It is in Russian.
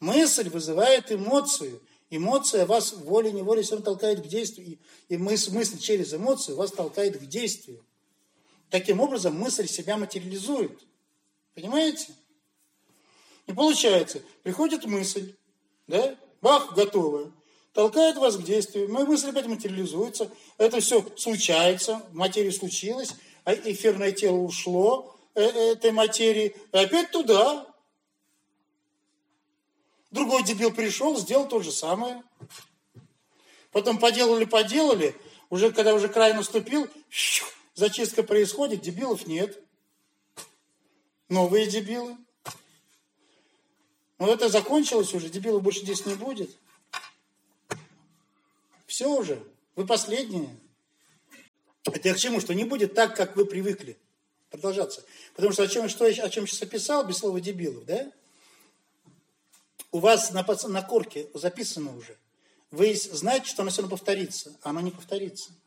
Мысль вызывает эмоцию. Эмоция вас волей-неволей все равно толкает к действию. И мысль через эмоцию вас толкает к действию. Таким образом, мысль себя материализует. Понимаете? И получается, приходит мысль, да, бах, готовая, толкает вас к действию, мысль опять материализуется, это все случается, материя случилась, а эфирное тело ушло этой материи, и опять туда. Другой дебил пришел, сделал то же самое. Потом поделали, уже когда уже край наступил, зачистка происходит, дебилов нет. Новые дебилы. Но это закончилось уже, дебилов больше здесь не будет. Все уже, вы последние. Это я к чему? Что не будет так, как вы привыкли продолжаться. Потому что о чем сейчас описал, без слова дебилов, да? У вас на корке записано уже. Вы знаете, что оно все равно повторится, а оно не повторится.